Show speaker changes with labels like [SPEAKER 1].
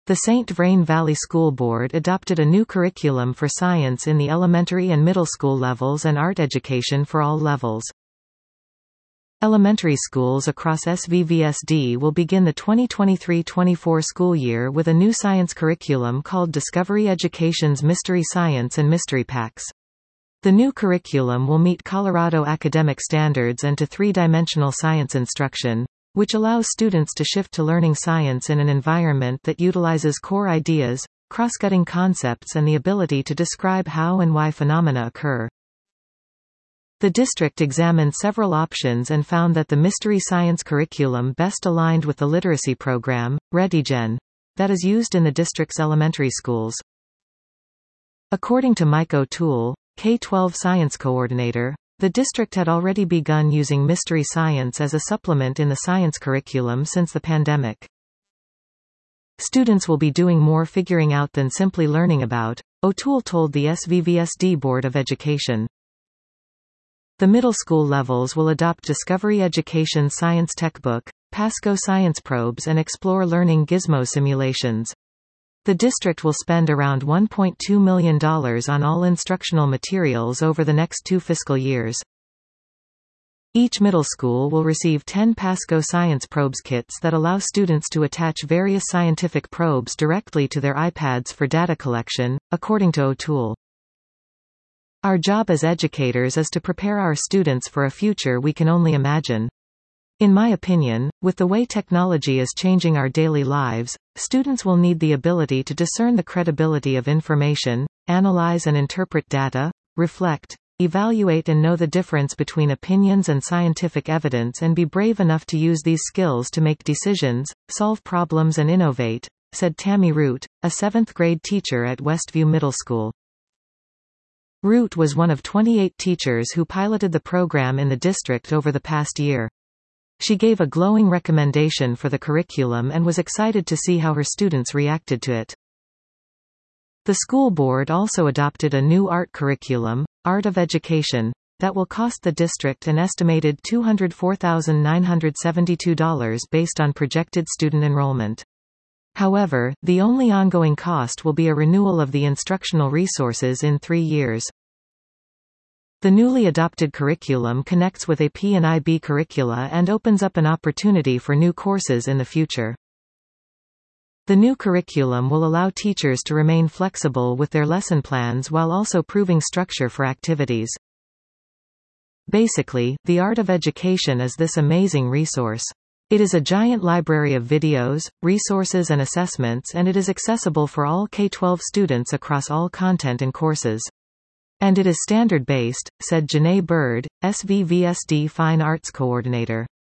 [SPEAKER 1] The St. Vrain Valley School Board adopted a new curriculum for science in the elementary and middle school levels and art education for all levels. Elementary schools across SVVSD will begin the 2023-24 school year with a new science curriculum called Discovery Education's Mystery Science and Mystery Packs. The new curriculum will meet Colorado academic standards and to three-dimensional science instruction, which allows students to shift to learning science in an environment that utilizes core ideas, cross-cutting concepts and the ability to describe how and why phenomena occur. The district examined several options and found that the Mystery Science curriculum best aligned with the literacy program, ReadyGen, that is used in the district's elementary schools. According to Mike O'Toole, K-12 science coordinator, the district had already begun using Mystery Science as a supplement in the science curriculum since the pandemic. Students will be doing more figuring out than simply learning about, O'Toole told the SVVSD Board of Education. The middle school levels will adopt Discovery Education Science Techbook, Pasco Science Probes and Explore Learning Gizmo simulations. The district will spend around $1.2 million on all instructional materials over the next 2 fiscal years. Each middle school will receive 10 Pasco Science Probes kits that allow students to attach various scientific probes directly to their iPads for data collection, according to O'Toole. Our job as educators is to prepare our students for a future we can only imagine. In my opinion, with the way technology is changing our daily lives, students will need the ability to discern the credibility of information, analyze and interpret data, reflect, evaluate and know the difference between opinions and scientific evidence and be brave enough to use these skills to make decisions, solve problems and innovate, said Tammy Root, a 7th grade teacher at Westview Middle School. Root was one of 28 teachers who piloted the program in the district over the past year. She gave a glowing recommendation for the curriculum and was excited to see how her students reacted to it. The school board also adopted a new art curriculum, Art of Education, that will cost the district an estimated $204,972 based on projected student enrollment. However, the only ongoing cost will be a renewal of the instructional resources in 3 years. The newly adopted curriculum connects with AP and IB curricula and opens up an opportunity for new courses in the future. The new curriculum will allow teachers to remain flexible with their lesson plans while also proving structure for activities. Basically, the Art of Education is this amazing resource. It is a giant library of videos, resources and assessments and it is accessible for all K-12 students across all content and courses. And it is standard-based, said Janae Bird, SVVSD Fine Arts Coordinator.